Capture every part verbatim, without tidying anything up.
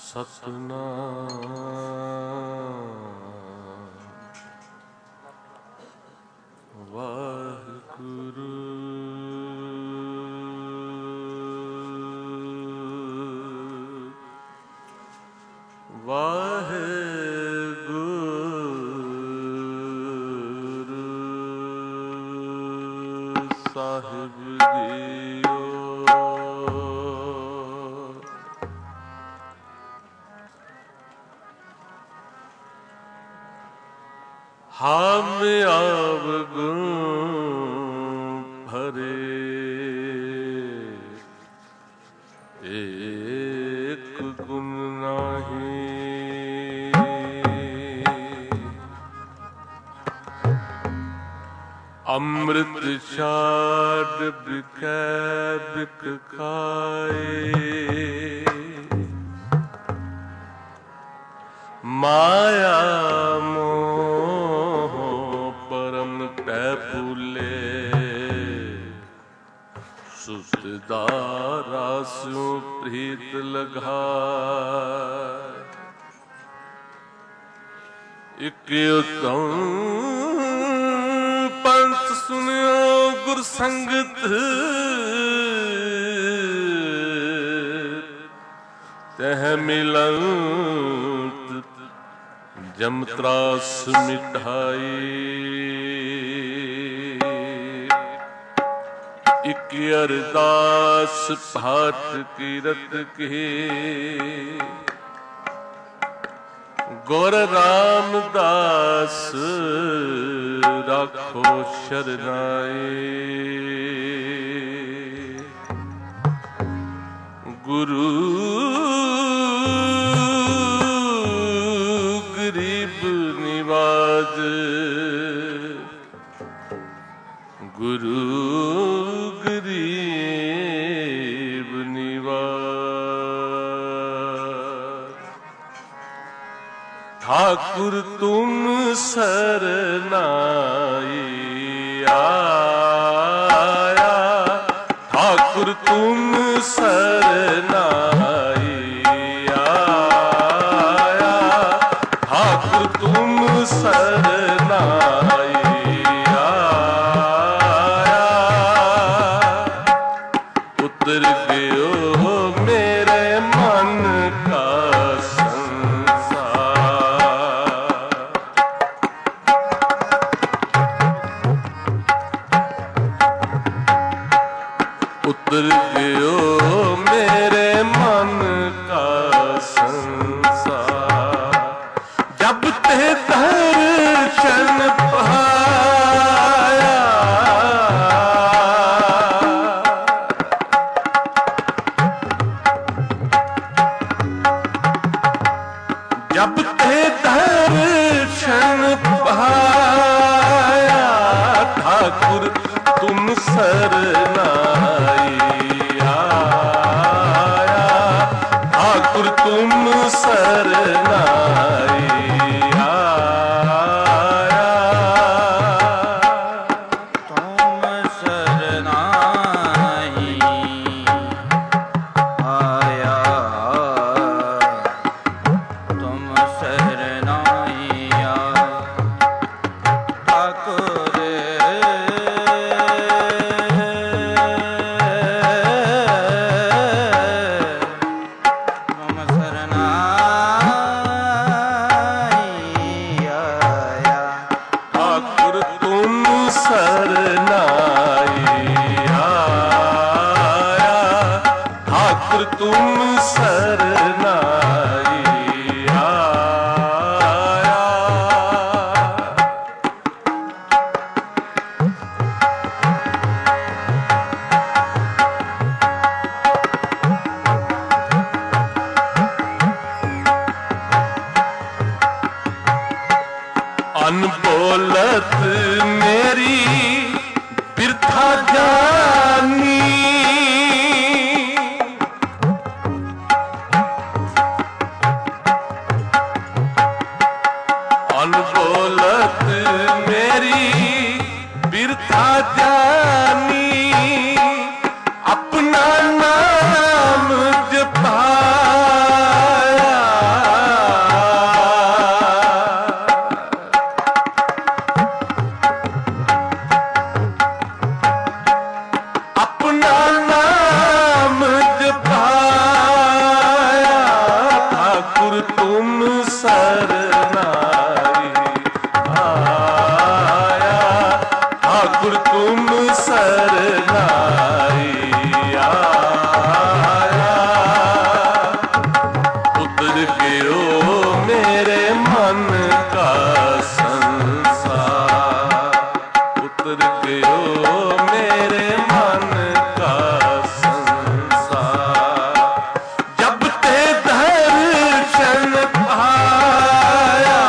ਸਤਨਾਮ ਵਾਹਿਗੁਰੂ ਵਾਹਿਗੁਰੂ ਸਾਹਿਬ ਜੀਓ। ਹਮ ਆਵਗੁਣ ਭਰੇ ਏਕ ਗੁਣ ਨਾਹੀ। ਅੰਮ੍ਰਿਤ ਛਾਡ ਬਿਕੈ ਬਿਕ ਖਾਏ। ਮਾਇਆ ਮੋਹ ਪਰਮ ਪੈ ਭੂਲੇ। ਸੁਸਤ ਦਾ ਰਾਸਿਉ ਪ੍ਰੀਤ ਲਗਾਏ। ਇਕ ਉਤਮ ਪੰਥ ਸੁਨਿਓ ਗੁਰ ਸੰਗਤ। ਤਹ ਮਿਲੰਤ ਜਮ ਤਰਾਸ ਮਿਟਾਈ। ਇਕ ਅਰਦਾਸ ਭਾਟ ਕੀਰਤ ਕੀ। ਗੁਰ ਰਾਮਦਾਸ ਰਾਖੋ ਸ਼ਰਨਾਈ। ਗੁਰੂ ਗਰੀਬ ਨਿਵਾਜ। ਗੁਰੂ ਗਰੀਬ ਨਿਵਾਜ। ਠਾਕੁਰ ਤੁਮ ਸਰਨਾਈ ਆਇਆ। ਠਾਕੁਰ ਤੁਮ ਸਰਨਾਈ ਆਇਆ। ਠਾਕੁਰ ਤੁਮ ਸਰਨਾਈ ਆਇਆ। ਉਤਰ ਗਿਓ ਮੇਰੇ ਮਨ ਕਾ ਉਤਰ ਗਿਓ ਮੇਰੇ ਮਨ ਕਾ ਸੰਸਾਰ। ਜਬ ਤੇ ਦਰਸ਼ਨ ਪਾਇਆ। ਜਬ ਤੇ ਦਰਸ਼ਨ ਪਾਇਆ। ਠਾਕੁਰ ਤੁਮ ਸਰਨਾਈ ਆਇਆ। ਠਾਕੁਰ ਤੁਮ ਸਰਨਾਈ ਆਇਆ। ਤੁਮ ਸਰਨਾਈ ਆਇਆ। ਤੁਮ ਸਰਨਾਈ ਆਇਆ। ਠਾਕੁਰ ਤੁਮ ਸਰਨਾਈ ਆਇਆ। ਅਨਬੋਲਤ ਮੇਰੀ ਬਿਰਥਾ ਜਾਨੀ। ਅਨਬੋਲਤ ਮੇਰੀ ਬਿਰਥਾ ਜਾਨੀ। ਆਪਣਾ ਨਾਮ ਜਪਾਇਆ। सरनाई आया, ठाकुर तुम सरनाई आया। उतर गिरो मेरे मन का संसार, उतर गिरो मेरे मन का संसार। जब ते दर्शन पाया,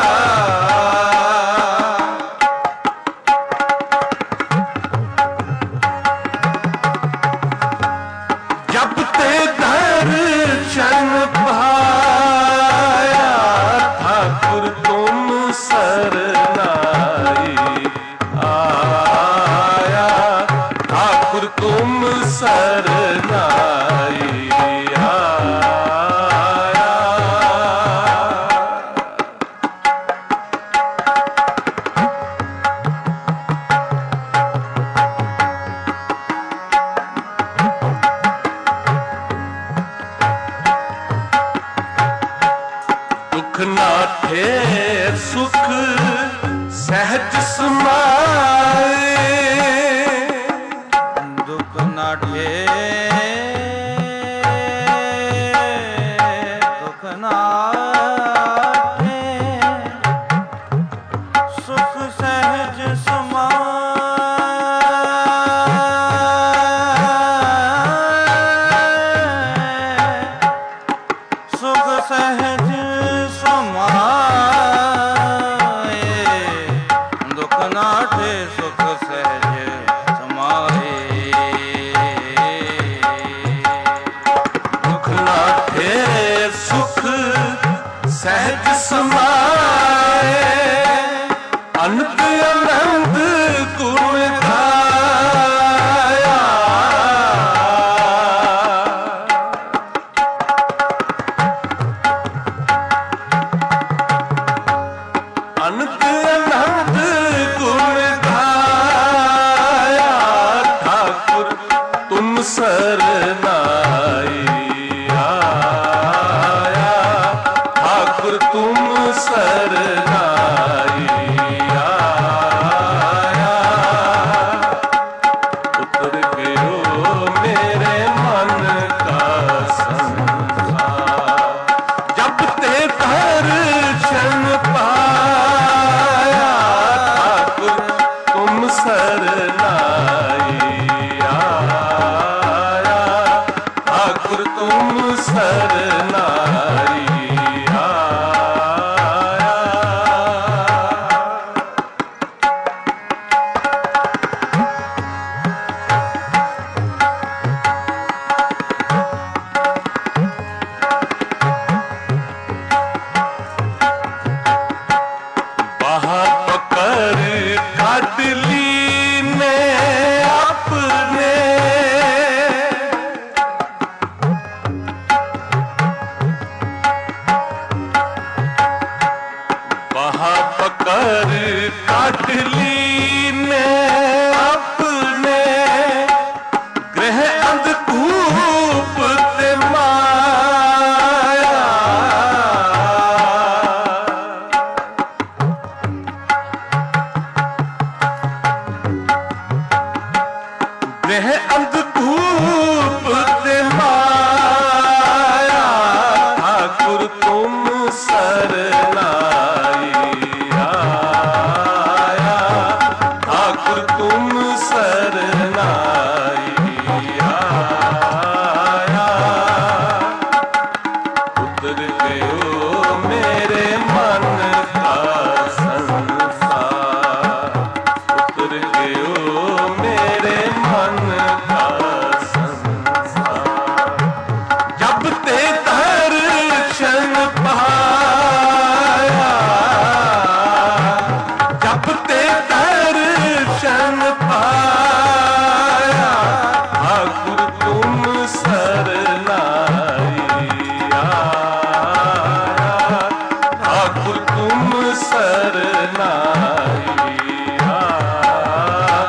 जब ते दर्शन पाया, ठाकुर तुम सरनाई आया, ठाकुर तुम सरनाई आया। दुख नाठे सुख सहज समाए, दुख नाठे दुख नाठे सुख सहज समाए, सुख सहज समाए, दुख नाठे सुख सहज समाए। दुख नाठे सुख सहज समाए, अनंत आनंद गुण गाया। अनंत आनंद गुण गाया, ठाकुर तुम सरनाई आया, ठाकुर तुम सरनाई आया। उतर गिरो मेरे मन का संसार, जब ते दर्शन पाया, ठाकुर तुम सरनाई आया, ठाकुर तुम सरनाई आया। बाहर पकड़ काट ली ने अपने, बाहर पकड़ काट ली ने अपने, ग्रह अंधकूप ते माया। ग्रह अंधकूप ते माया, ठाकुर तुम सरनाई आया, ठाकुर तुम सरनाई आया। उतर गयो मेरे मन का संसार, उतर गयो मेरे मन का संसार। जब ते दर्शन पाया, जब ते दर्शन पाया, ठाकुर तुम सरनाई आया, ठाकुर तुम सरनाई आया।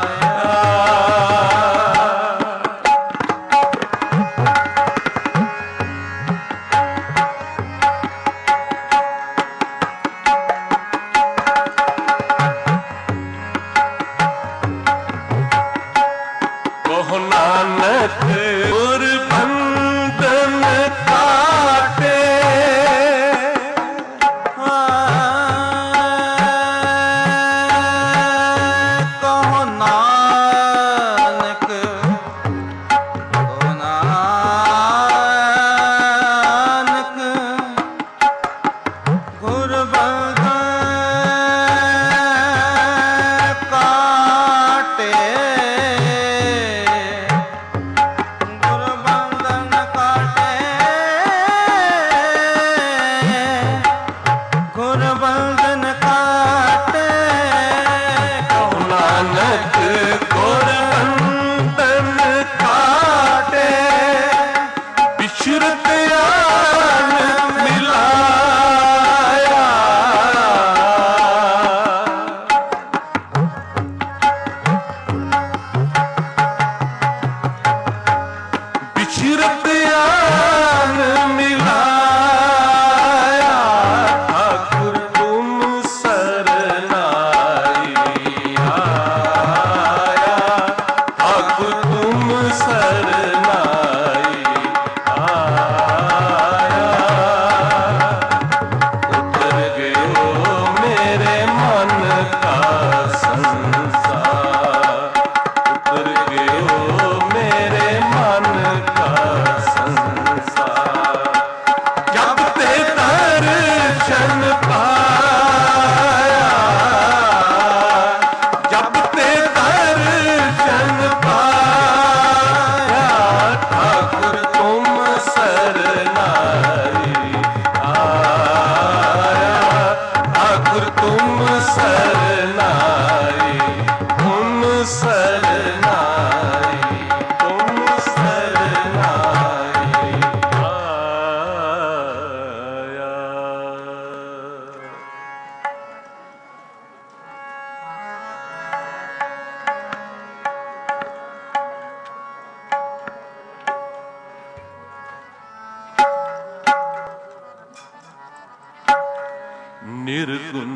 निर्गुण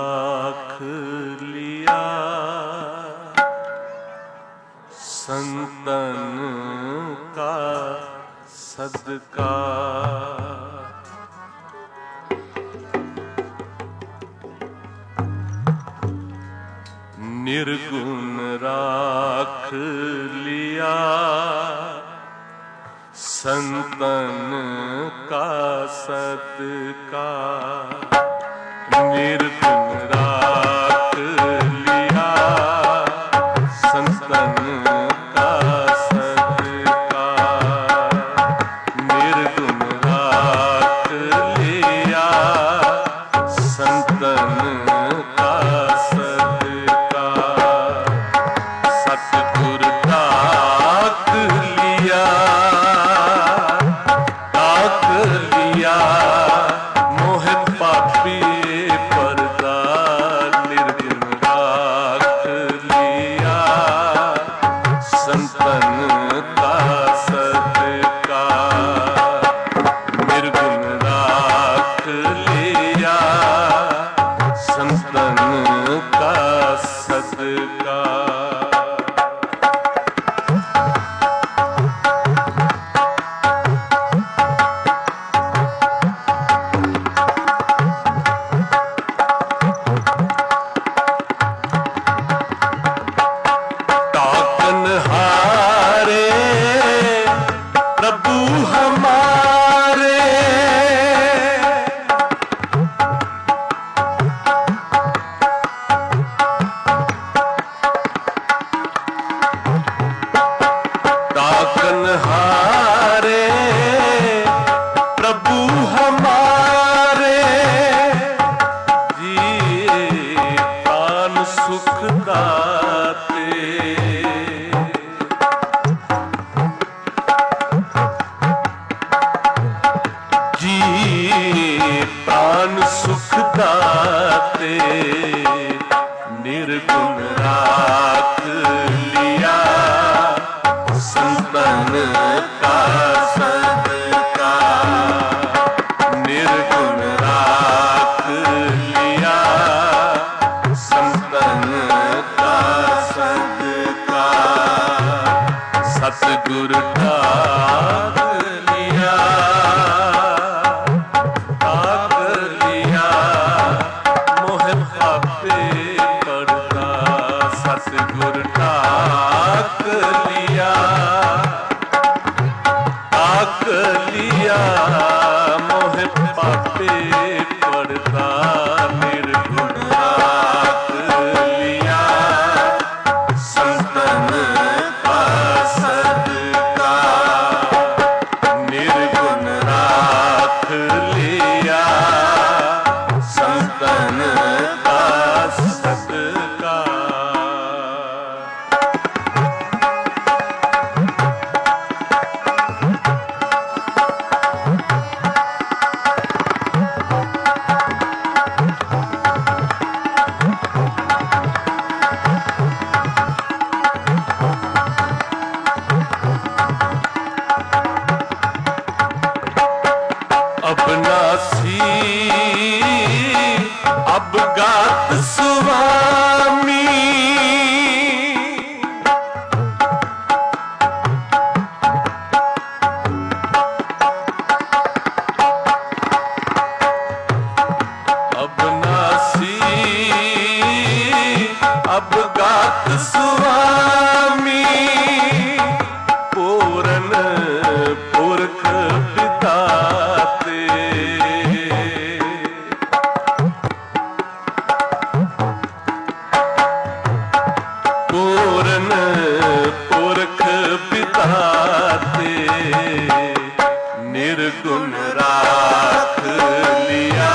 राख लिया संतन का सदका। निर्गुण राख लिया संतन का सदका। निर्गुण राख लिया संतन का सदका। निर्गुण राख लिया संतन का सदका। सतगुर ताक लिया ताक लिया मोहित पापी पर्दा। निर्गुण राख लिया संतन का सदका। निर्गुण राख लिया संतन का सदका। हारे प्रभु हमारे जी प्राण सुख दाते। जी प्राण सुख दाते। निर्गुण राख लिया संतन का सदका। निर्गुण राख लिया संतन का सदका। सतगुर ताक लिया ताक लिया अब गात स्वामी अब नासी अब गात स्वामी पूरन पुरख पिता पूरन पुरख बिताते निर्गुण राख लिया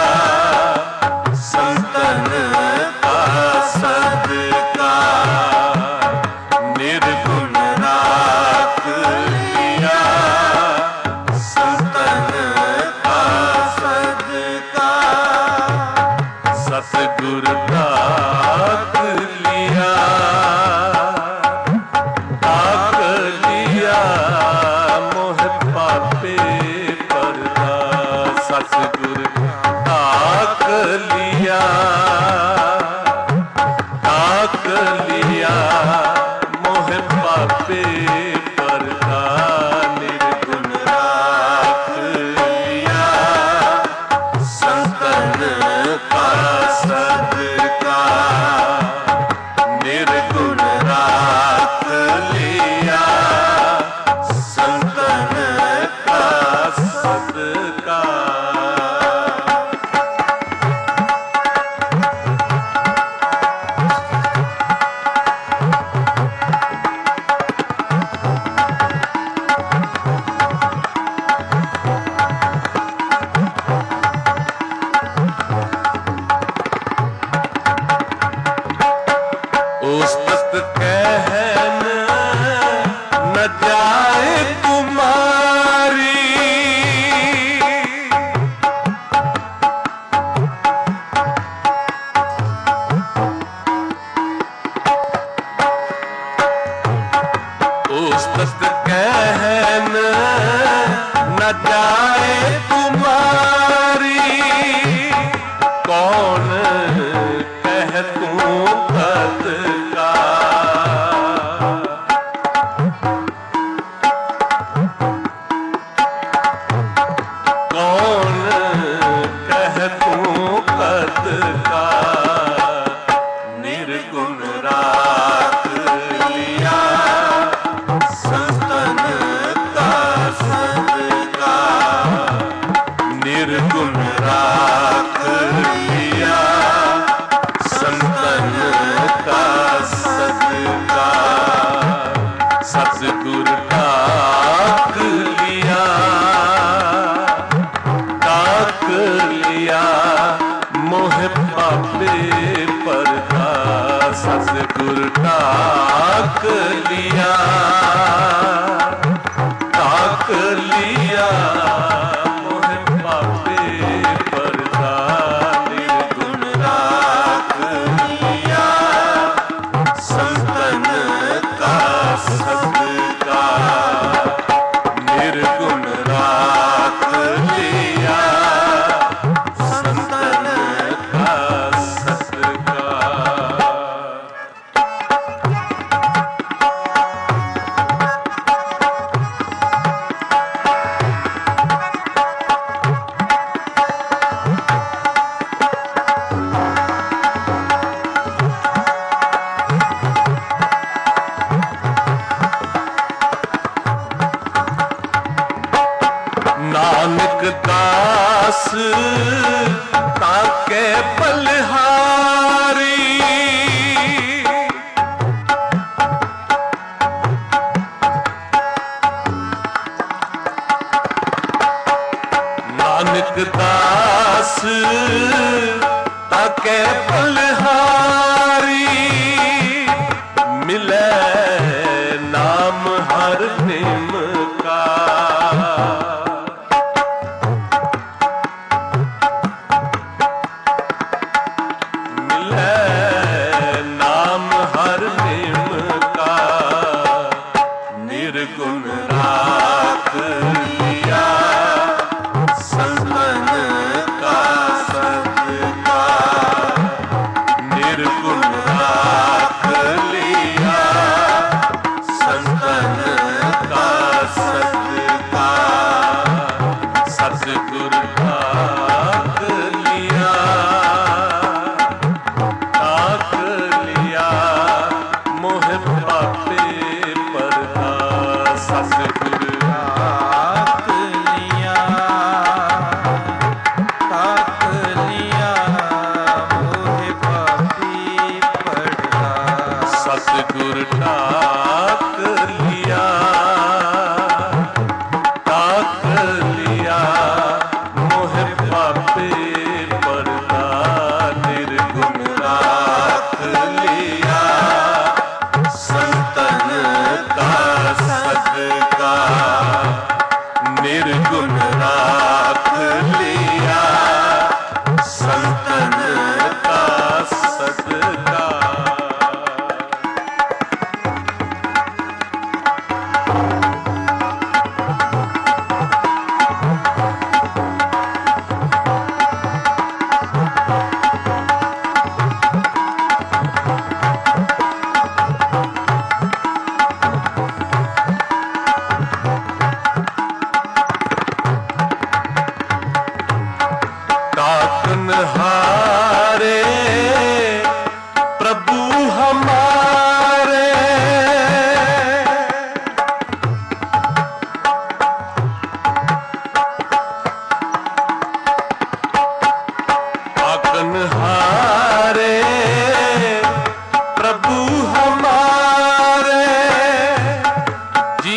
संतन का सदका निर्गुण राख लिया संतन का सदका सतगुर राख लिया सतगुर ताक लिया ताक लिया मोह पापे परदा निर्गुण राख लिया संतन का सदका निर्गुण राख लिया संतन का सदका कहन न जाए तुम्हारी कौन कह तू कद का कौन कह तू कद का निर्गुण राख लिया संतन का सदका निर्गुण राख लिया संतन का सदका सतगुर ताक लिया ताक लिया मोह पापे परदा सतगुर ताक लिया ताक लिया मोह पापे परदा निर्गुण राख लिया संतन का सदका निर्गुण राख लिया संतन का सदका। नानक दास ताके बलिहारी नानक दास ताके बलिहारी मिले नाम हर निम का निर्गुण राख लिया संतन का सदका हारे प्रभु हमारे, आकन हारे प्रभु हमारे, जी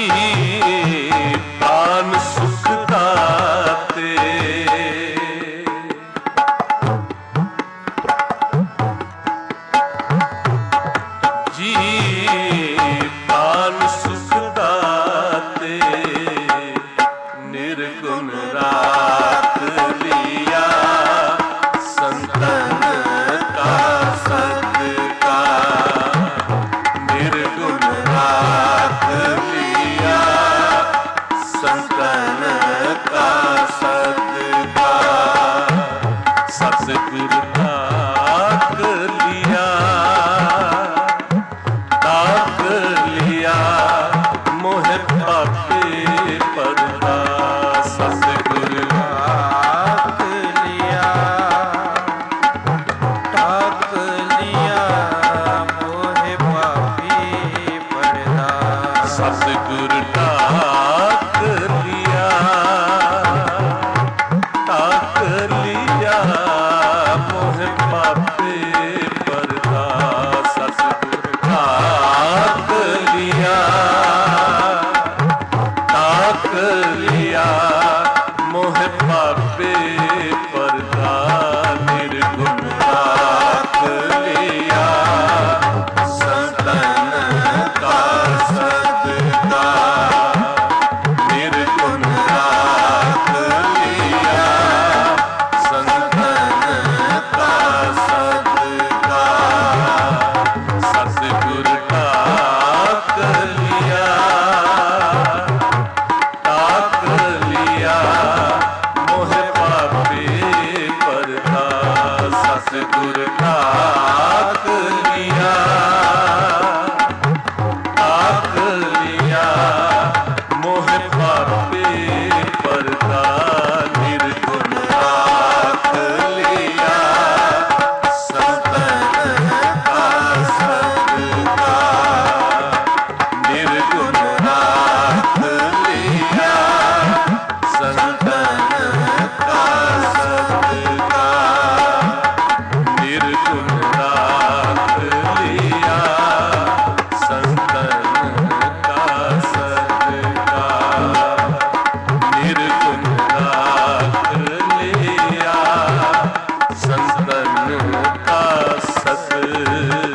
प्राण सुख दाते, जी प्राण सुख दाते, निर्गुण राख लिया संतन का सदका, निर्गुण राख लिया संतन का सदका, सतगुर ताक लिया, ताक लिया मोह पापे परदा, सतगुर ताक लिया, ताक लिया मोहे पापी पड़दा, सतगुर ताक लिया, ताक लिया मोह पापे परदा, सतगुर ताक लिया, ताक लिया मोह पापे परदा, निर्गुण ताक लिया संतन का सदका, निर्गुण ताक लिया संतन का सदका, सतगुर ताक लिया, ताक लिया मोह पापे परदा, सतगुर ताक लिया, ताक लिया मोह पापे परदा, निर्गुण ताक लिया संतन का सदका, निर्गुण ताक लिया संतन का सदका, निर्गुण ताक लिया संतन का सदका, निर्गुण ताक लिया संतन का सदका।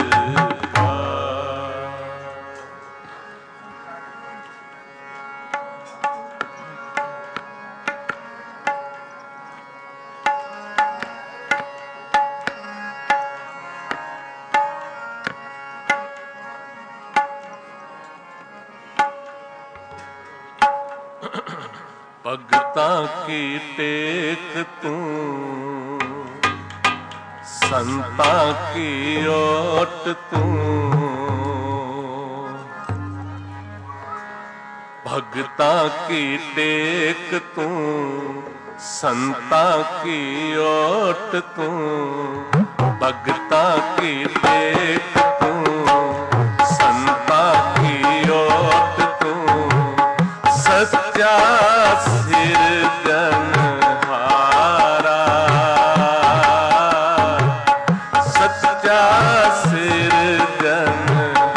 भगतां की टेक तूं, संतां की ओट तूं, भगतां की टेक तूं, संतां की ओट तूं, भगतां की टेक तूं, संतां की ओट तूं, सच्चा सिरजनहारा, सच्चा सिरजनहारा,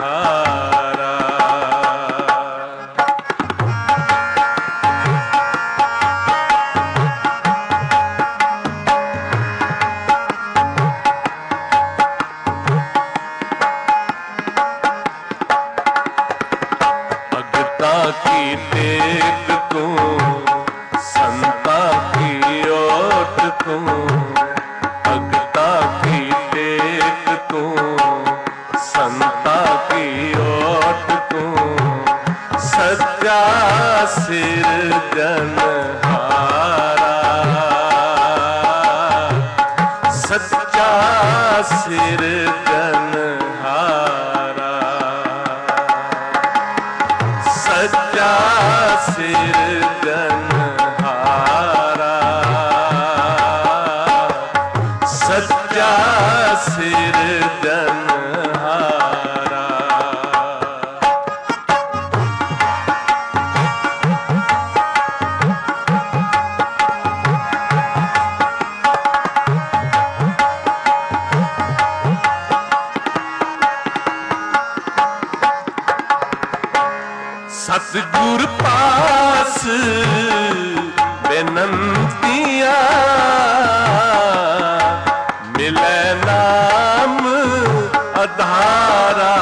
भगतां की टेक तूं, संतां की ओट तूं, भगतां की टेक तूं, संतां की ओट तूं, सच्चा सिरजनहारा, सच्चा सिरजनहारा, सच्चा सिरजनहारा, सच्चा सिरजनहारा। सतगुर पास बेनंतियां मिले नाम आधारा।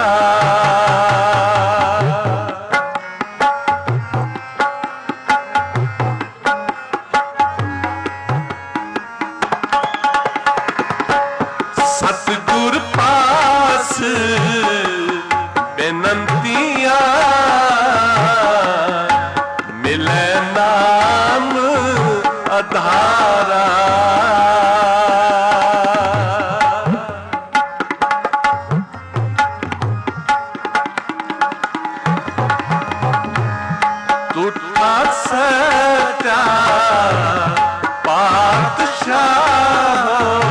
सतगुर पास बेनंतियां मिले नाम आधारा। टूटा सच्चा पातशाह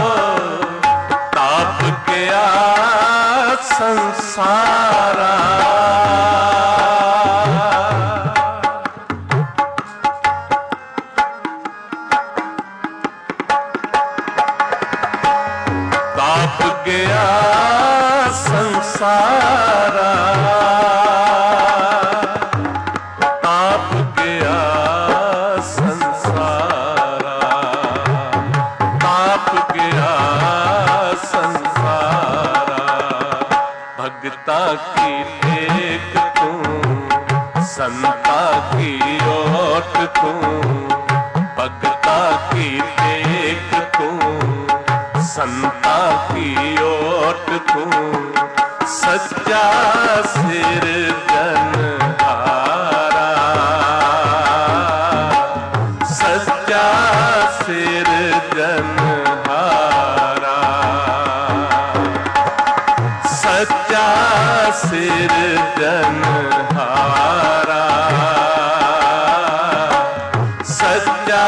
ताप गया संसारा। ताप गया संसारा। ताप गया संसारा। ताप गया संसारा। भगता की टेक तू संता की ओट तू। भगता की टेक तू संता की ओट तू। सच्चा सिरजनहारा। सच्चा सिरजनहारा। सच्चा सिरजनहारा। सच्चा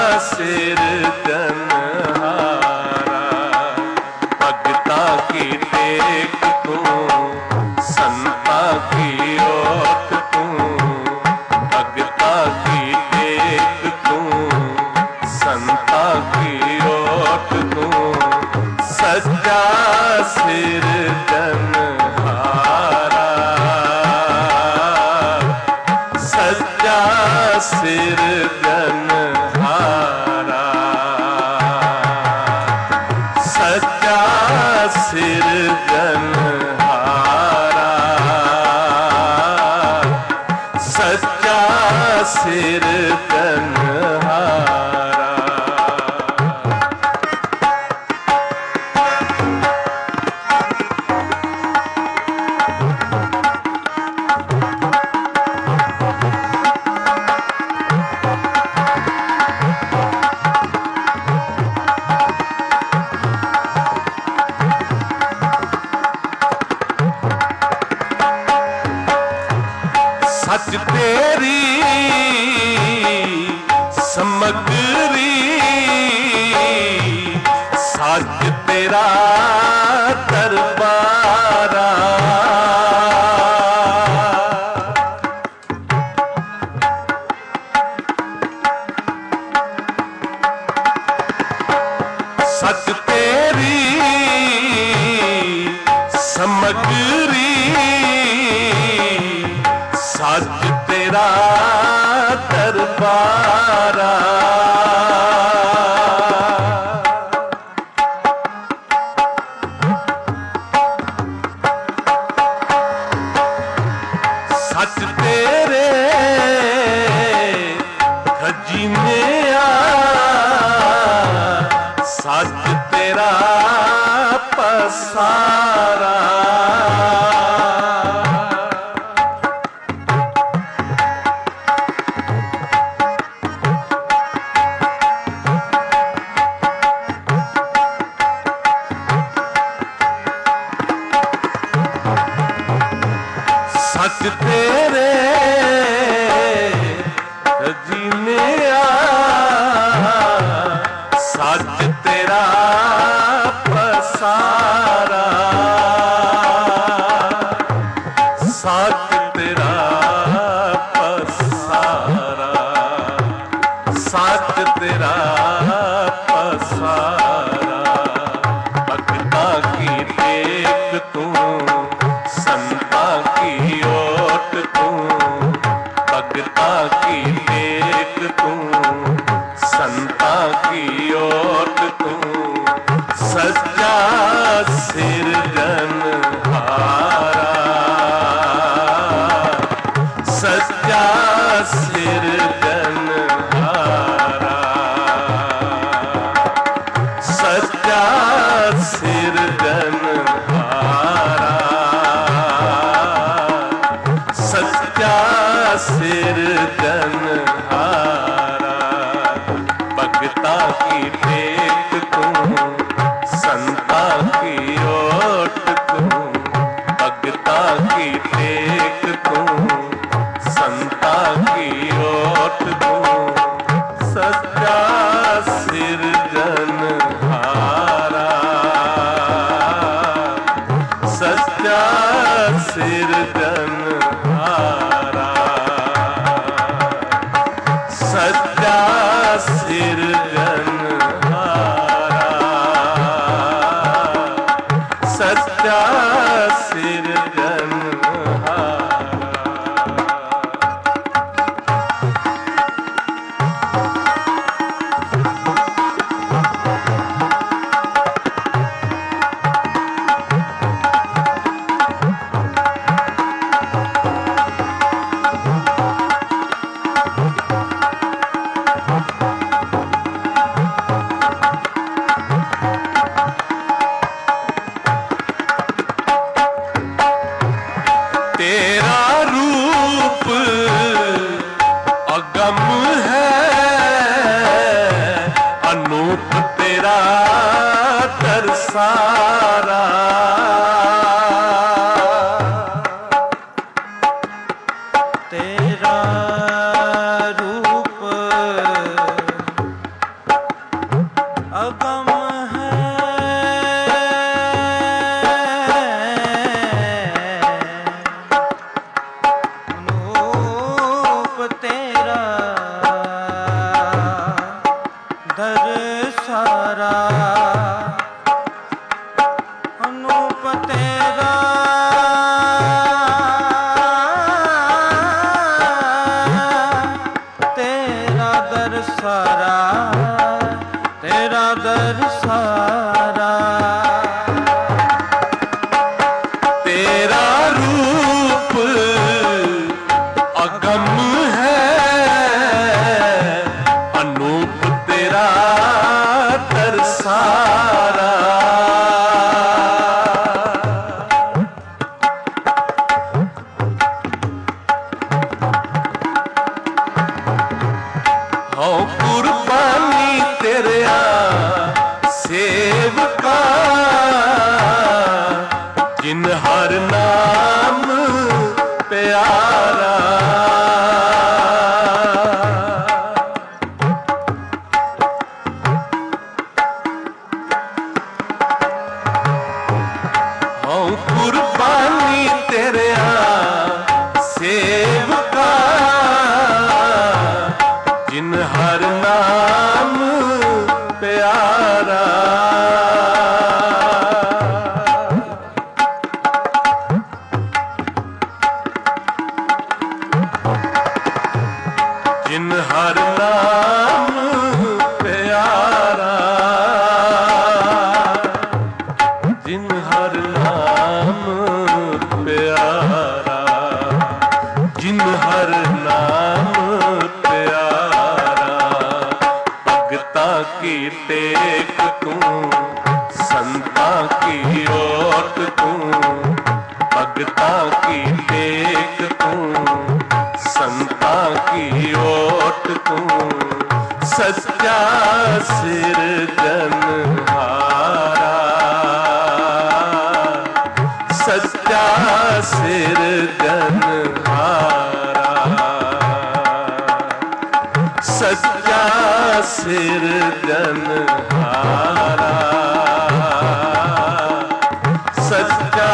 सिरजनहारा। भगता की टेक तू संता की ओट तू। भगता की टेक तू संता की ओट तू। सच्चा सिरजनहारा। सच्चा सिरजनहारा। सच्चा सिरजनहारा। सच्चा सिरजनहारा। सच तेरी समगरी। सच तेरा दरबारा। सच तेरी समगरी। सच तेरा दरबारा। सच तेरे खजीने सच तेरा पसारा। सच तेरे जीने सच तेरा सच्चा सिरजनहारा, सच्चा सिरजनहारा, सच्चा सिरजनहारा, सच्चा सिरजनहारा। भगता की टेक तू, संता की ओट तू, भगता की टेक तू, संता की ओट तू, सच्चा सिरजनहारा, सच्चा सिरजनहारा, सच्चा सिरजनहारा, सच्चा सिरजनहारा। तेरा रूप अगम है, अनूप तेरा तरसारा, तेरा रूप अगम है, अनूप तेरा दरसारा, अनूप तेरा तेरा दरसारा, तेरा दरसारा। तेरा रूप अगम है, अनूप तेरा तरसारा, हो कुर्बानी तेरा सेवका, जिन हर नाम प्यारा, हो कुर्बानी तेरा सेवका, जिन हर नाम प्यारा, जिन हर नाम प्यारा, जिन हर नाम प्यारा, जिन हर नाम प्यारा। भगता की टेक तू, संता की ओट तू, भगता की टेक तू, संता की ओट तू, सच्चा सिरजनहारा, सच्चा सिरजनहारा, सच्चा सिरजनहारा, सच्चा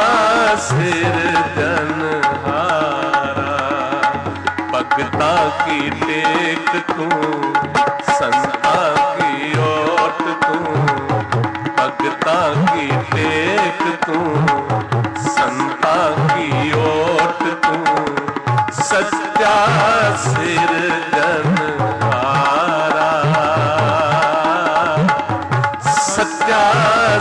सिरजनहारा। भगता की टेक तू, संता की ओट तू, भगता की टेक तू, संता की ओट तू, सच्चा सिरजनहारा, सच्चा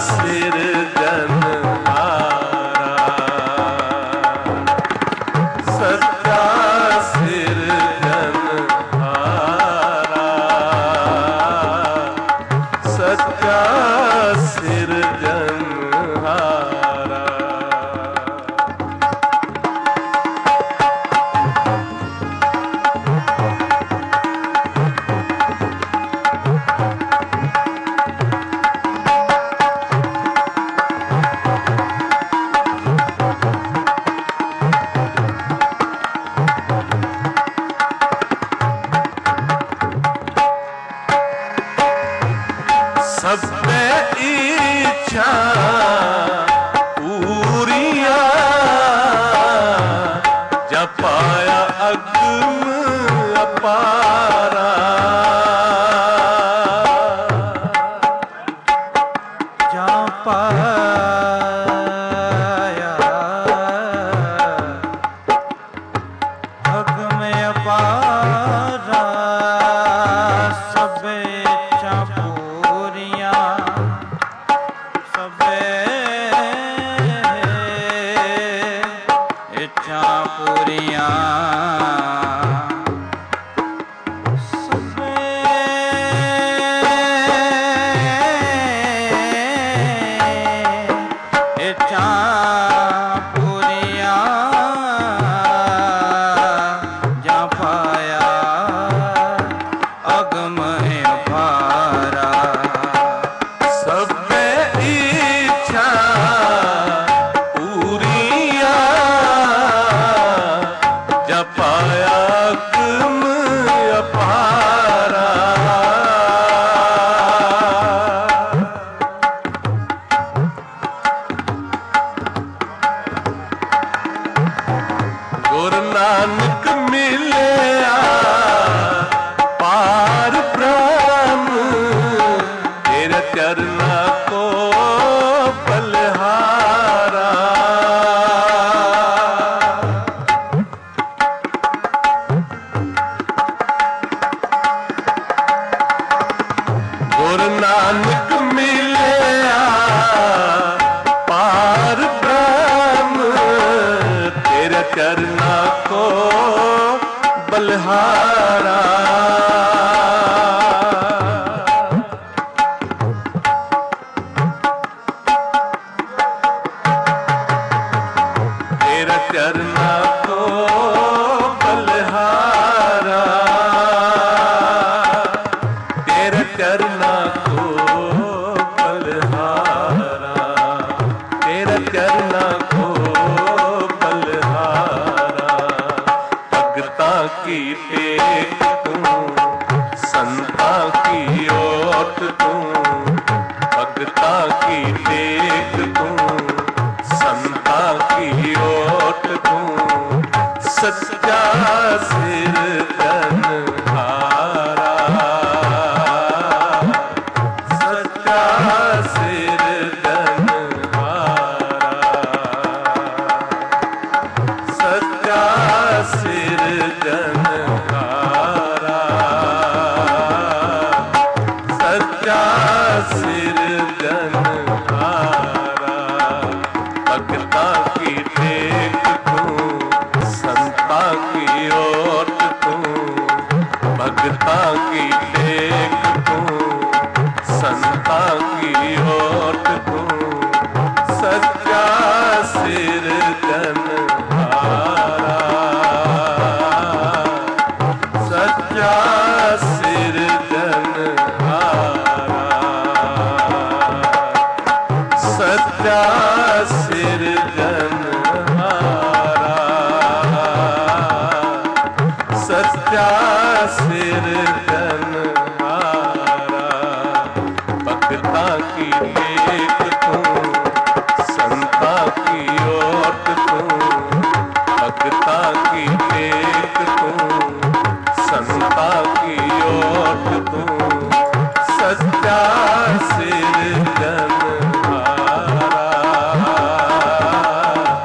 सच्चा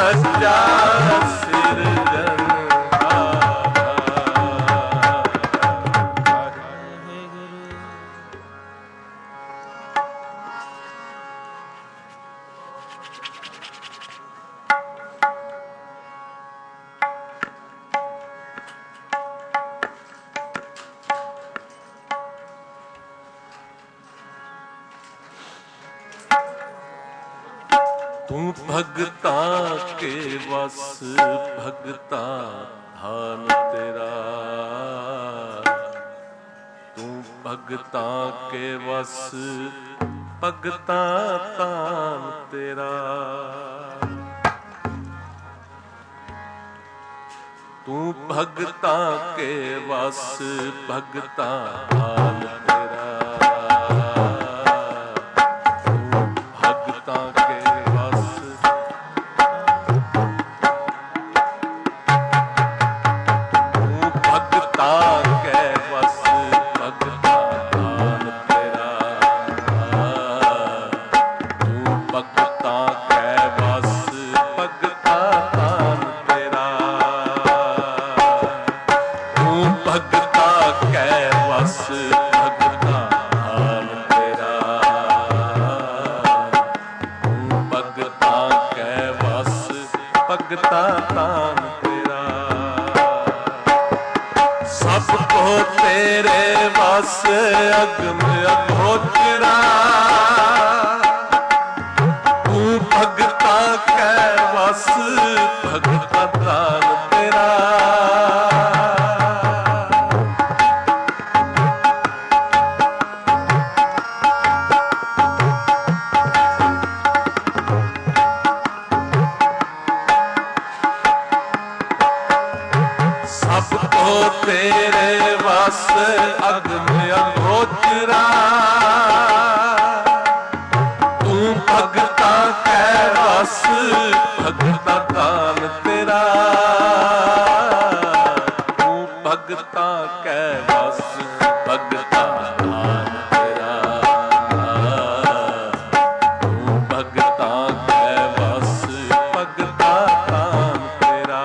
ਸੱਚਾ ਸਿਰਜਣਹਾਰ। ਤੂੰ ਭਗਤਾਂ ਕੇ ਵਸ, ਭਗਤਾਂ ਧਾਨ ਤੇਰਾ। ਤੂੰ ਭਗਤਾਂ ਕੇ ਵਸ, ਭਗਤਾਂ ਧਾਨ ਤੇਰਾ। ਤੂੰ ਭਗਤਾਂ ਕੇ ਵਸ, ਭਗਤਾਂ ਧਾਨ ਤੇਰਾ। ਅਗਮ ਅਗੋਚਰਾ ਤੂੰ ਭਗਤਾਂ ਕੈ ਵਸ, ਭਗਤਾਂ ਧਾਨ ਤੇਰਾ। ਸਭ ਕੋ ਤੇਰੇ ਵਸ ਅਗਮ ਅਗੋਚਰਾ ਤੂੰ ਭਗਤਾਂ ਕੈ ਵਸ, ਭਗਤਾਂ ਧਾਨ ਤੇਰਾ। ਤੂੰ ਭਗਤਾਂ ਕੈ ਵਸ, ਭਗਤਾਂ ਧਾਨ ਤੇਰਾ। ਤੂੰ ਭਗਤਾਂ ਕੈ ਵਸ, ਭਗਤਾਂ ਧਾਨ ਤੇਰਾ।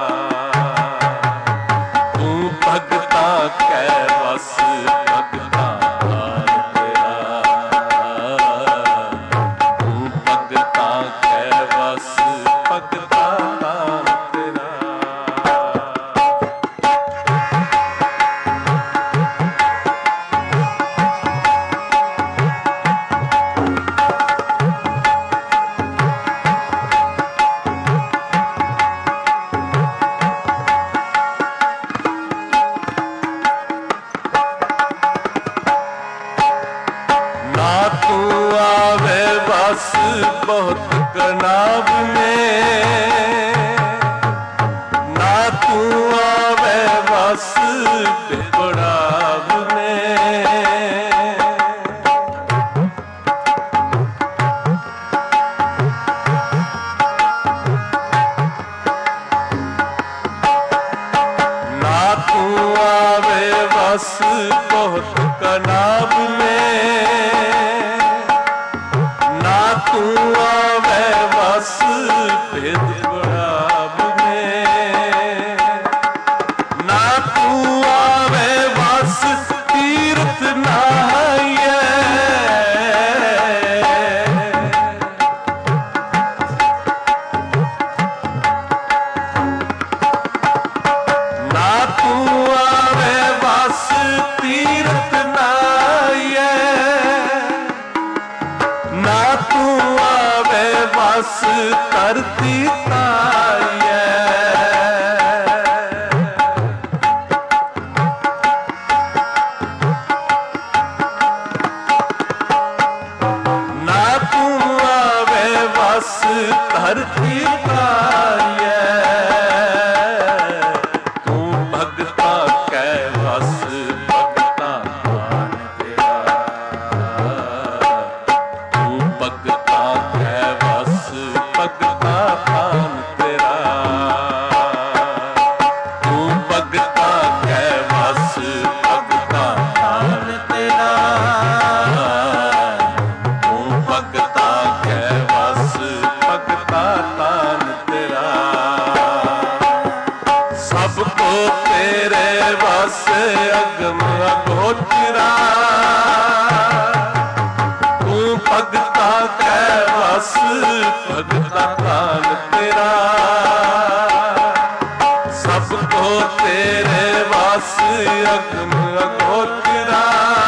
ਤੂੰ ਭਗਤਾਂ ਕੈ ਵਸ, ਭਗਤਾਂ ਧਾਨ ਤੇਰਾ। ਤੂੰ ਭਗਤਾਂ ਕੈ ਵਸ, ਭਗਤਾਂ ਧਾਨ ਤੇਰਾ। ਨਾ ਤੂੰ ਆਵੇ ਬਸ ਬਹੁਤ ਕਨਾਬ में, ਨਾ ਤੂੰ ਆਵੇ ਬਸ ਬੇਪੜਾਵ में। ਨਾ ਤੂੰ ਆਵੇ ਬਸ ਬਹੁਤ ਕਨਾਬ में, ਨਾ ਤੂੰ ਆਵੇ ਬਸ ਭੇਦ ਬੜਾਬ में। ਨਾ ਤੂੰ ਆਵੇ ਬਸ ਤੀਰਥ ਨਹਾਈਏ, ਨਾ ਤੂੰ ਆਵੇ ਬਸ ਤੀਰਥ ਨਹਾਈਏ। ਨਾ ਤੂੰ ਆਵੇ ਬਸ ਧਰਤੀ ਤਾਈਏ। ਨਾ ਤੂੰ ਆਵੇ ਬਸ ਧਰਤੀ ਤਾਈਏ। ਤੂੰ ਭਗਤਾਂ ਕੈ ਵਸ, ਭਗਤਾਂ ਧਾਨ ਤੇਰਾ। ਤੂੰ ਭਗਤਾਂ ਕੈ ਵਸ, ਭਗਤਾਂ ਧਾਨ ਤੇਰਾ। ਤੂੰ ਭਗਤਾਂ ਕੈ ਵਸ, ਭਗਤਾਂ ਧਾਨ ਤੇਰਾ। ਤੂੰ ਭਗਤਾਂ ਕੈ ਵਸ, ਭਗਤਾਂ ਧਾਨ ਤੇਰਾ। ਤੇਰੇ ਵਸ ਅਗਮ ਅਗੋਚਰਾ, ਤੂੰ ਭਗਤਾ ਕੈ ਵਸ ਭਗਤਾ ਧਾਨ ਤੇਰਾ, ਸਭ ਕੋ ਤੇਰੇ ਵਸ ਅਗਮ ਅਗੋਚਰਾ,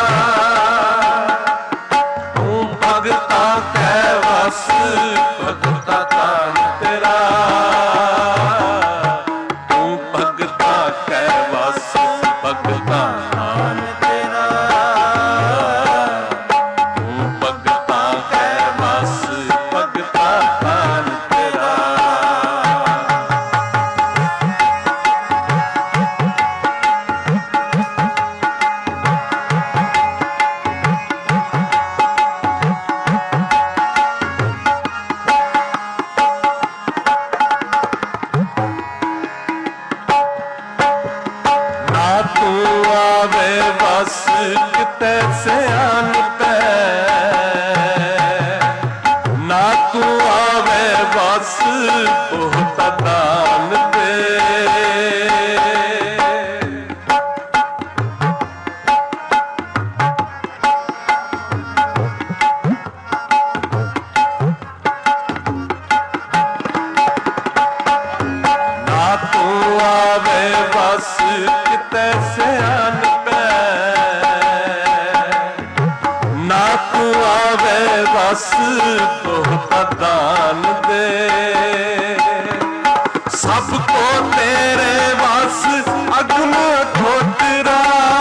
ਤੂੰ ਭਗਤਾ ਕੈ ਵਸ ਭਗਤਾ ਧਾਨ ਤੇਰਾ, ਤੂੰ ਭਗਤਾ ਕੈ ਵਸ ਭਗਤਾ ਧਾਨ ਤੇਰਾ, ਤੂੰ ਭਗਤਾ ਕੈ ਵਸ ਭਗਤਾ ਧਾਨ ਤੇਰਾ। ਨਾ ਤੂੰ ਆਵੇ ਵਸ ਕਿਤੇ ਸਿਆਣਪੈ, ਨਾ ਤੂੰ ਆਵੇ ਵਸ ਬਹੁਤਾ ਦਾਨ ਦੇ, ਨਾ ਤੂੰ ਆਵੇ ਵਸ ਕਿਤੇ ਸਿਆਣਪੈ, ਨਾ ਤੂੰ ਆਵੇ ਵਸ ਬਹੁਤਾ ਦਾਨ ਦੇ, ਸਭ ਕੋ ਤੇਰੇ ਵਸ ਅਗਮ ਅਗੋਚਰਾ,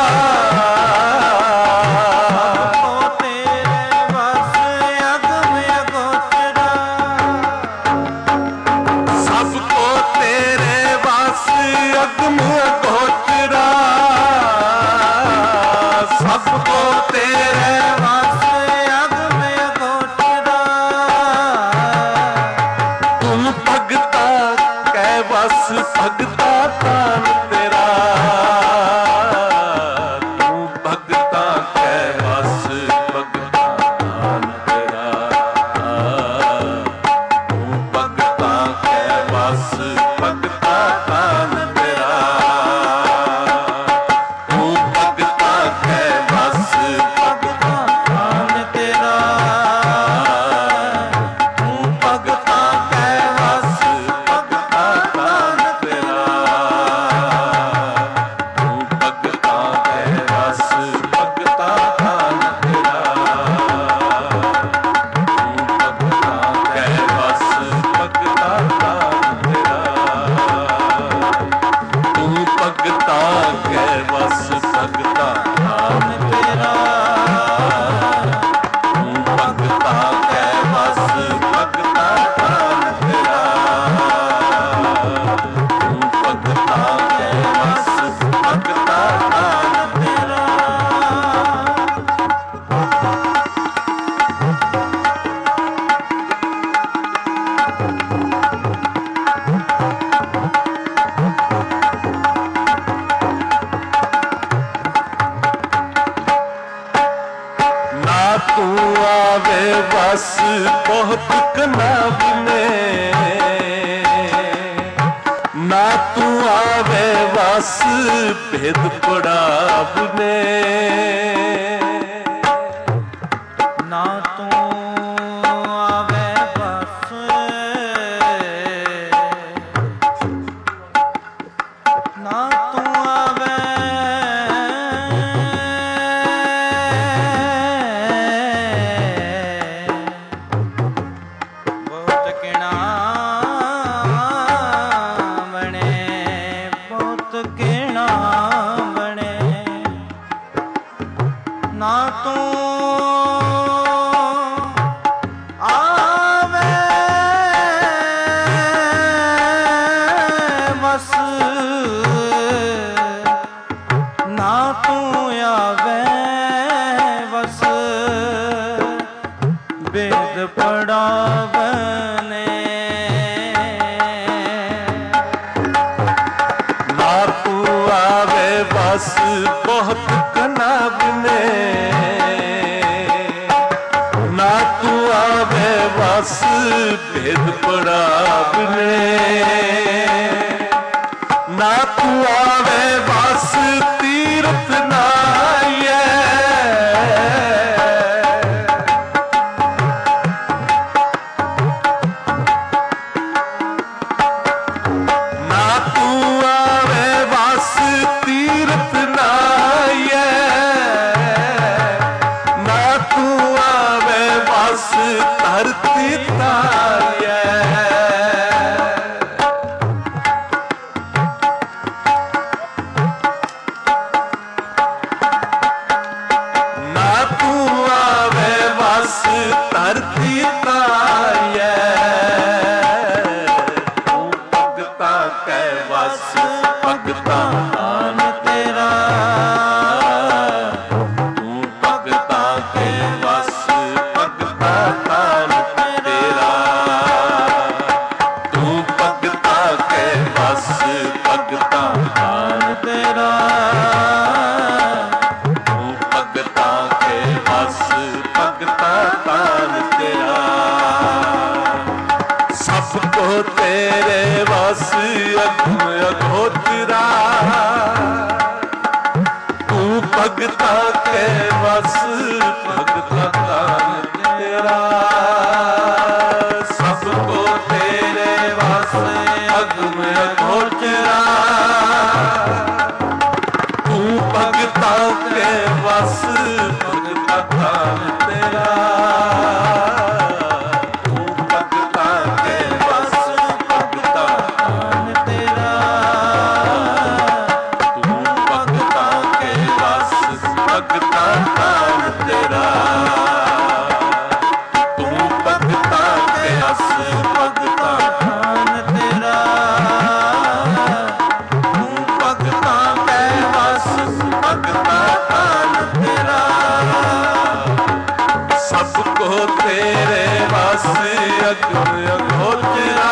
ਕੋ ਤੇਰੇ ਵਸ ਅਗਮ ਅਗੋਚਰਾ, ਸਭ ਕੋ ਤੇਰੇ ਵਸ ਅਗਮ ਅਗੋਚਰਾ, ਸਭ ਕੋ ਤੇਰੇ ਵਸ ਅਗਮ ਅਗੋਚਰਾ, ਤੂੰ ਭਗਤਾ ਕੈ ਵਸ ਭਗਤਾ ਧਾਨ ਤੇਰਾ, ਤੂੰ ਭਗਤਾ ਕੈ ਵਸ ਭਗਤਾ ਧਾਨ ਤੇਰਾ, ਤੂੰ ਭਗਤਾ ਕੈ ਵਸ ਭਗਤਾ ਧਾਨ ਤੇਰਾ, ਤੂੰ ਭਗਤਾ ਕੈ ਵਸ ਭਗਤਾ ਧਾਨ ਤੇਰਾ, ਤੂੰ ਭਗਤਾ ਕੈ ਵਸ ਭਗਤਾ ਧਾਨ ਤੇਰਾ, ਤੂੰ ਭਗਤਾ ਕੈ ਵਸ ਭਗਤਾ ਧਾਨ ਤੇਰਾ, ਤੂੰ ਭਗਤਾ ਕੈ ਵਸ ਭਗਤਾ ਧਾਨ ਤੇਰਾ, ਤੂੰ ਭਗਤਾ ਕੈ ਵਸ ਭਗਤਾ ਧਾਨ ਤੇਰਾ, ਤੂੰ ਭਗਤਾ ਕੈ ਵਸ ਭਗਤਾ ਧਾਨ ਤੇਰਾ, ਤੂੰ ਭਗਤਾ ਕੈ ਵਸ ਭਗਤਾ ਧਾਨ ਤੇਰਾ। ਨਾ ਤੂੰ ਆਵੇ ਵਸ ਬਹੁਤ ਕਨਾਬ ਨੇ, ਨਾ ਤੂੰ ਆਵੇ ਵਸ ਭੇਦ ਪੜਾਵ ਨੇ, ਨਾ ਤੂੰ ਆਵੇ ਵਸ, ਨਾ ਤੂੰ ਆਵੇ ਬਹੁਤ ਕਿਣਾ ਬਣੇ, ਬਹੁਤ ਕਿਣਾ ਬਣੇ, ਨਾ ਤੂੰ ਆਵੇ ਵਸ, ਨਾ ਤੂੰ ਆਵੇ ਵਸ, ਬੇਦ ਪੜਾਵਨੇ, ਨਾ ਤੂੰ ਆਵੇ ਵਸ ਬਹੁਤ ਕਨਾਬ ਨੇ, ਨਾ ਤੂੰ ਆਵੇ ਵਸ ਭੇਦ ਪੜਾਵ ਨੇ, ਨਾ ਤੂੰ ਆਵੇ ਵਸ ਵਾਸ ਤੀਰਥ ਨਾਈਐ। ਨਾ ਤੂੰ ਆਵੇ ਵਾਸ ਤੀਰਥ ਨਾਈਐ। ਨਾ ਤੂੰ ਆਵੇ ਵਾਸ ਧਰਤੀ ਤਾਈਐ। ਧਰਤੀ ਤਾਈਐ। ਤੂੰ ਭਗਤਾਂ ਕੈ ਵਸ ਭਗਤਾਂ ਧਾਨ ਤੇਰਾ। ਤੂੰ ਭਗਤਾਂ ਕੈ ਵਸ ਭਗਤਾਂ ਧਾਨ ਤੇਰਾ। ਤੂੰ ਭਗਤਾਂ ਕੈ ਵਸ ਭਗਤਾਂ ਧਾਨ ਤੇਰਾ। ਤੂੰ ਭਗਤਾਂ ਕੈ ਵਸ ਭਗਤਾਂ ਧਾਨ ਤੇਰਾ। ਸਭ ਕੋ ਤੇਰੇ ਵਸ ਅਗਮ ਅਗੋਚਰਾ। ਤੂੰ ਭਗਤਾਂ ਕੈ ਵਸ ਭਗਤਾਂ ਧਾਨ ਤੇਰਾ। ਸਭ ਕੋ ਤੇਰੇ ਵਸ ਅਗਮ ਅਗੋਚਰਾ। ਤੂੰ ਭਗਤਾਂ ਕੈ ਵਸ ਭਗਤਾਂ ਧਾਨ ਤੇਰਾ। ਤੂੰ ਭਗਤਾਂ ਕੈ ਵਸ ਭਗਤਾਂ ਧਾਨ ਤੇਰਾ। ਤੂੰ ਭਗਤਾਂ ਕੈ ਵਸ ਭਗਤਾਂ ਧਾਨ ਤੇਰਾ। ਤੂੰ ਭਗਤਾਂ ਕੈ ਵਸ ਭਗਤਾਂ ਧਾਨ ਤੇਰਾ। ਤੂੰ ਭਗਤਾਂ ਕੈ ਵਸ ਭਗਤਾਂ ਧਾਨ ਤੇਰਾ। ਸਭ ਕੋ ਤੇਰੇ ਵਸ ਅਗਮ ਅਗੋਚਰਾ।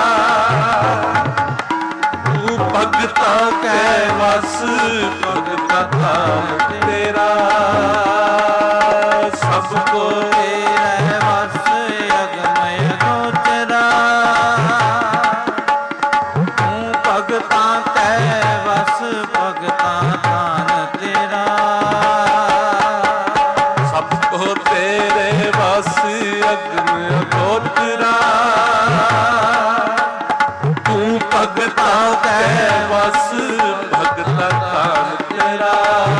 ਤੂੰ ਭਗਤਾਂ ਕੈ ਵਸ ਭਗਤਾਂ ਧਾਨ ਤੇਰਾ। ਸਭ ਕੋ ਤੇਰੇ ਵਸ ਅਗਮ ਅਗੋਚਰਾ। ਤੂੰ ਭਗਤਾਂ ਕੈ ਵਸ ਭਗਤਾਂ ਧਾਨ ਤੇਰਾ। ਸਭ ਕੋ ਤੇਰੇ ਵਸ ਅਗਮ ਅਗੋਚਰਾ। ਤੂੰ ਭਗਤਾਂ ਕੈ ਵਸ ਭਗਤਾਂ ਧਾਨ ਤੇਰਾ।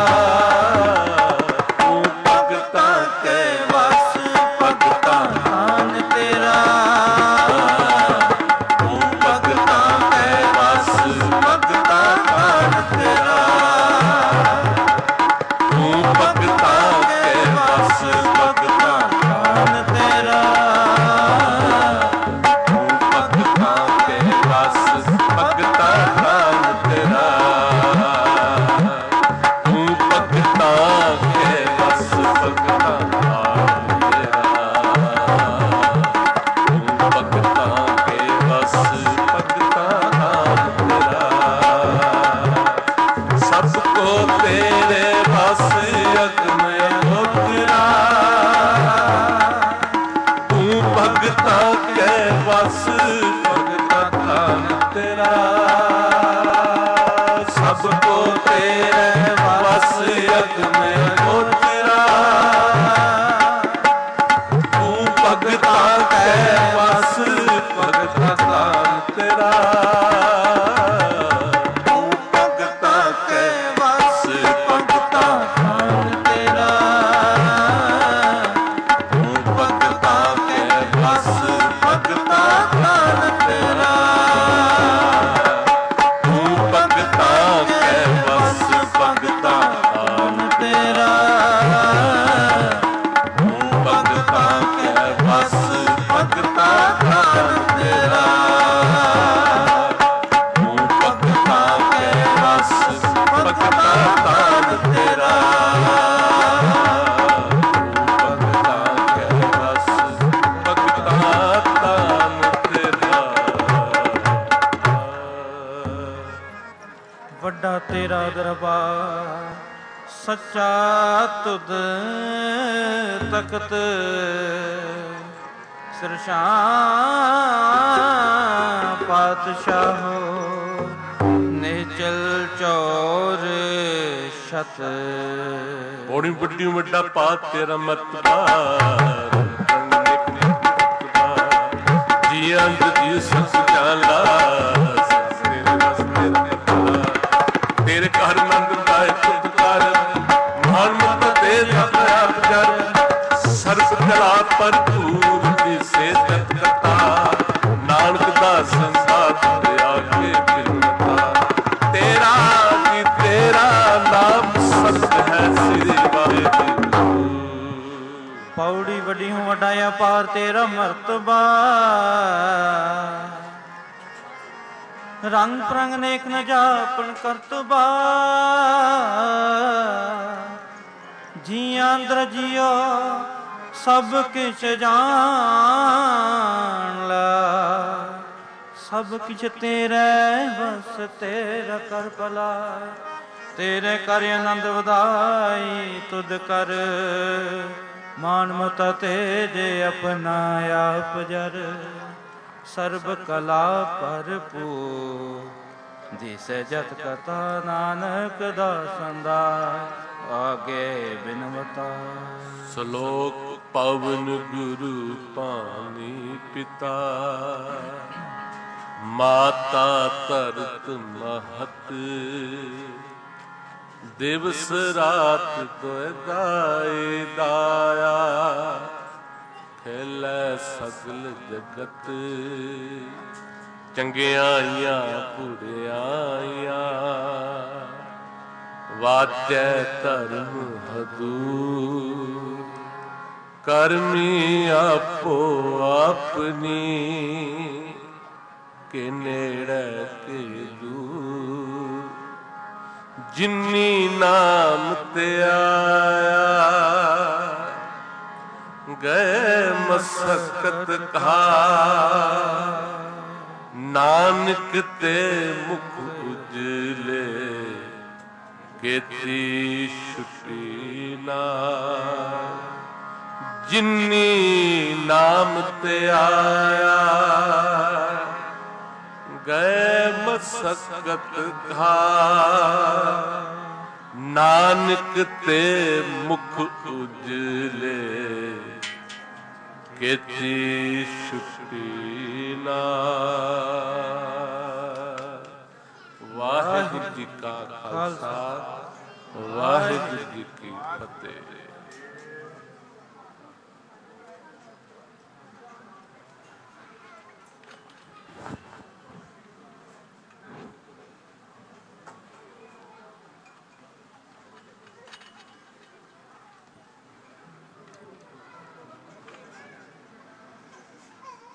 ਤੂੰ ਭਗਤਾਂ ਕੈ ਵਸ ਭਗਤਾਂ ਧਾਨ ਤੇਰਾ। ਤੂੰ ਭਗਤਾਂ ਕੈ ਵਸ ਭਗਤਾਂ ਧਾਨ ਤੇਰਾ। ਤੂੰ ਭਗਤਾਂ ਕੈ ਵਸ ਭਗਤਾਂ ਧਾਨ ਤੇਰਾ। ਤੂੰ ਭਗਤਾਂ ਕੈ ਵਸ ਭਗਤਾਂ ਧਾਨ ਤੇਰਾ। ਤੂੰ ਭਗਤਾਂ ਕੈ ਵਸ ਭਗਤਾਂ ਧਾਨ ਤੇਰਾ। ਤੂੰ ਭਗਤਾਂ ਕੈ ਵਸ ਭਗਤਾਂ ਧਾਨ ਤੇਰਾ। ਸਭ ਕੋ ਤੇਰੇ ਵਸ ਅਗਮ ਅਗੋਚਰਾ। ਤੂੰ ਭਗਤਾਂ ਕੈ ਵਸ ਭਗਤਾਂ ਧਾਨ ਤੇਰਾ। ਸਭ ਕੋ ਤੇਰੇ ਵਸ ਅਗਮ ਅਗੋਚਰਾ। ਤੂੰ ਭਗਤਾਂ ਕੈ ਵਸ ਭਗਤਾਂ ਧਾਨ ਤੇਰਾ। ਤੂੰ ਭਗਤਾਂ ਕੈ ਵਸ ਭਗਤਾਂ ਧਾਨ ਤੇਰਾ। ਤੂੰ ਭਗਤਾਂ ਕੈ ਵਸ ਭਗਤਾਂ ਧਾਨ ਤੇਰਾ। ਤੂੰ ਭਗਤਾਂ ਕੈ ਵਸ ਭਗਤਾਂ ਧਾਨ ਤੇਰਾ। ਤੂੰ ਭਗਤਾਂ ਕੈ ਵਸ ਭਗਤਾਂ ਧਾਨ ਤੇਰਾ। ਤੂੰ ਭਗਤਾਂ ਕੈ ਵਸ ਭਗਤਾਂ ਧਾਨ ਤੇਰਾ। ਤੂੰ ਭਗਤਾਂ ਕੈ ਵਸ ਭਗਤਾਂ ਧਾਨ ਤੇਰਾ। ਵੱਡਾ ਤੇਰਾ ਦਰਬਾਰ ਸੱਚਾ ਤੁਧ ਤਖਤ ਸਿਰਸ਼ਾਂ ਪਾਤਸ਼ਾਹੋ ਨਿਚਲ ਚੌਰ ਛਤ। ਬੋੜੀ ਵੱਡੀ ਵੱਡਾ ਪਾ ਤੇਰਾ ਮਤਬਾ ਜੀ ਅੰਤ ਜੀ ਸਸ ਚਾਲਾ ਤੇਰੇ ਰਸਤੇ ਤੇ ਤੇਰੇ ਘਰ ਨੰਦ ਪਾਏ ਤੁਧ ਕਰ ਮਨ ਮਤ ਤੇ ਸਭ ਆਪ ਜਰ ਸਰਬ ਕਲਾ ਭਰਪੂਰ ਦੀ ਸੇ ਤਤ ਕਤਾ ਨਾਨਕ ਦਾ ਸੰਸਾਰ ਤੇ ਆਕੇ ਬਿਰਮਤਾ ਤੇਰਾ ਜੀ ਤੇਰਾ ਨਾਮ ਸਤ ਹੈ ਸ੍ਰੀ ਵਾਹਿਗੁਰੂ। ਪੌੜੀ ਵੱਡੀ ਹੂੰ ਵਡਾਇਆ ਪਾਰ ਤੇਰਾ ਮਰਤਬਾ ਰੰਗ ਪ੍ਰੰਗ ਨੇਕ ਨ ਜਾਪਨ ਕਰਤਬਾ ਜੀਆਂ ਅੰਦਰ ਜਿਉ ਸਭ ਕਿਛ ਜਾਣ ਲਾ ਸਭ ਕਿਛ ਤੇਰੇ ਬਸ ਤੇਰਾ ਕਰ ਭਲਾ ਤੇਰੇ ਕਰ ਆਨੰਦ ਵਧਾਈ ਤੁਧ ਕਰ ਮਾਨ ਮਤਾ ਤੇਜੇ ਆਪਣਾ ਆਪ ਜਰ ਸਰਬ ਕਲਾ ਭਰਪੂਰ ਦਿਸੈ ਜਤ ਕਥਾ ਨਾਨਕ ਦਾਸਨ ਦਾ ਆਗੇ ਬਿਨਵਤਾ। ਸ਼ਲੋਕ ਪਵਨ ਗੁਰੂ ਪਾਣੀ ਪਿਤਾ ਮਾਤਾ ਧਰਤ ਮਹਤ ਦਿਵਸ ਰਾਤ ਦੁਇ ਦਾਏ ਦਾਇਆ ਫੈਲੈ ਸਗਲ ਜਗਤ ਚੰਗਿਆਈਆਂ ਬੁਰਿਆਈਆਂ ਵਾਚੈ ਧਰਮ ਹਦੂਰ ਕਰਮੀ ਆਪੋ ਆਪਣੀ ਕੇ ਨੇੜੇ ਤੇ ਦੂਰ ਜਿਨੀ ਨਾਮ ਤੇ ਆਇਆ ਗਏ ਮਸਕਤ ਕਹਾ ਨਾਨਕ ਤੇ ਮੁਖ ਉਜਲੇ ਕੀਤੀ ਛੁਟੀ ਨਾ ਜਿਨੀ ਨਾਮ ਤੇ ਆਇਆ ਗਏ ਮਸਕਤ ਕਹਾ ਨਾਨਕ ਤੇ ਮੁਖ ਉਜਲੇ ਕੀਤੀ ਛੁਟੀ ਨਾ। ਵਾਹਿਗੁਰੂ ਜੀ ਕਾ ਖਾਲਸਾ ਵਾਹਿਗੁਰੂ ਜੀ